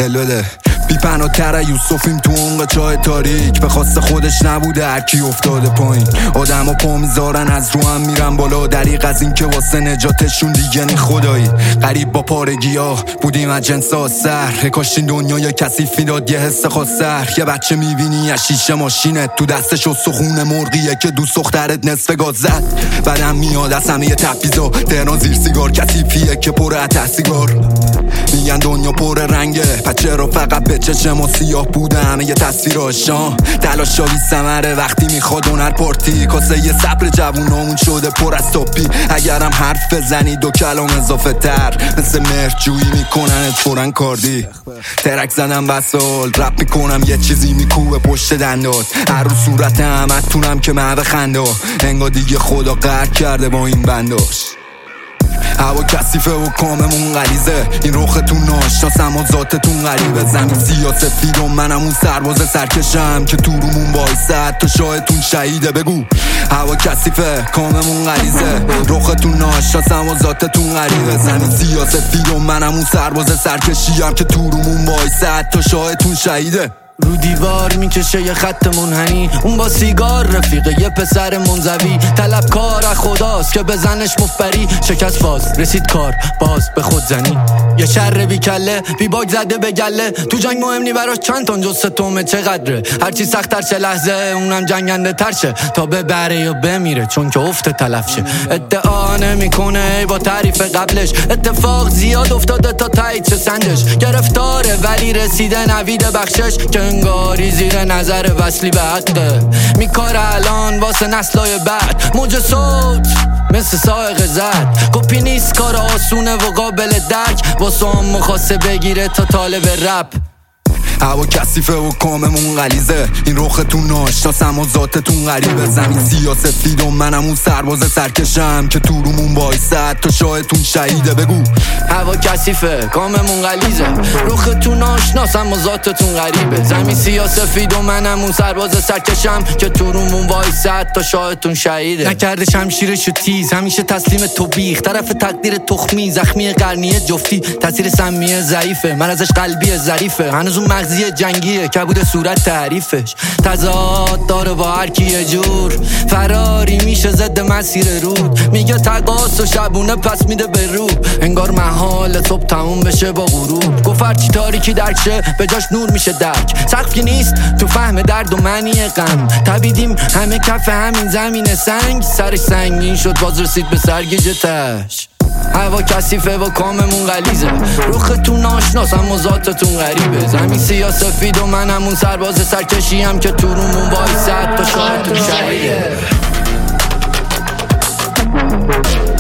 قلده بی پناه‌تر یوسفیم تو عمق چاه تاریک، به خواست خودش نبوده هرکی افتاده پایین. آدم ها پا میذارن از رو هم میرن بالا، دریغ از این که واسه نجاتشون دیگه نی خدایی. غریب با پارگی ها بودیم از جنس آسر، کاشتین دنیا یا کثیف داد یه حس خاصر. یه بچه میبینی از شیشه ماشینت تو دستش و سخون مرغیه که دوست دخترت نصف گاز زد. بعدم میاد از همه تپیزا تهران زیر سیگار، کثیفیه که پر ته سیگار. میگن دنیا پر رنگه پس چرا فقط به چشم و سیاه بوده همه یه تصویراشان. تلاشا بی ثمره وقتی میخواد هنر پارتی، کاسه یه صبر جوونامون شده پر از تاپی. اگرم حرف بزنی دو کلام اضافه تر، مثل مرجویی میکننت فورن کاردی. ترک زدم بسال رپ میکنم یه چیزی میکوبه پشت دندات، هر رو صورت همتونم که محو خنده. انگار دیگه خدا قهر کرده با این بنداش. هوا کثیفه و کاممون غلیظه، این رختون ناشناسم و ذاتتون غریبه. زمین سیاسفید و منم اون سرباز سرکشم که تو رومون وایسد تا شاهتون شهیده. بگو هوا کثیفه کاممون غلیظه، رختون ناشناسم و ذاتتون غریبه. زمین سیاسفید و منم اون سرباز سرکشیم که تو رومون وایسد تا شاهتون شهیده. رو دیوار میکشه یه خط منحنی، اون با سیگار رفیقه یه پسر منزوی. طلبکار از خداست که بزنش مفبری، شکست باز رسید کار باز به خود زنی. یه شر بی کله بی باگ زده به گله، تو جنگ مهم نی براش چند تن جز ستومه چقدره. هرچی سخت‌تر چه لحظه اونم جنگنده تر شه تا ببره یا بمیره چون که افت تلف شه. ادعا نمیکنه با تعریف قبلش، اتفاق زیاد افتاده تا تایید چه سنجش. گرفتاره ولی رسیده نوید بخشش، که انگاری زیر نظر وصلی به حقه. میکاره الان واسه نسلای بعد، موج صوت مثل سائق زد. کپی نیست کار آسونه و قابل درک، واسه هم مخواسته بگیره تا طالب رپ. هوا کثیفه و کاممون غلیظه، این رختون ناشناسم و ذاتتون غریبه. زمین سیاسفید و منم اون سرباز سرکشم که تو رومون وایسد تا شاهتون شهیده. بگو هوا کثیفه کاممون غلیظه، رختون ناشناسم و ذاتتون غریبه. زمین سیاسفید و منم اون سرباز سرکشم که تو رومون وایسد تا شاهتون شهیده. نکرده شمشیرشو تیز، همیشه تسلیم تو بیخ، طرف تقدیر تخمی زخمی قرنیه جفتی. تاثیر سمیه ضعیفه، من ازش قلبی ظریفه. هنوز اون مغزی جنگیه کبود صورت تعریفش. تضاد داره با هر کی یه جور، فراری میشه ضد مسیر رود. میگه تقاس و شبونه پس میده به رو، انگار محال صبح تموم بشه با غروب. گفت هرچی تاریکی درک شه به جاش نور میشه درک. سقفی نیست تو فهم درد و معنی غم، تبیدیم همه کف همین زمین سنگ. سرش سنگین شد باز رسید به سرگیجه تش. هوا کثیفه و کاممون غلیظه، رختون ناشناسم و ذاتتون غریبه. زمین سیاسفید و منم اون سرباز سرکشیم که تو رومون وایسد تا شاهتون شهیده.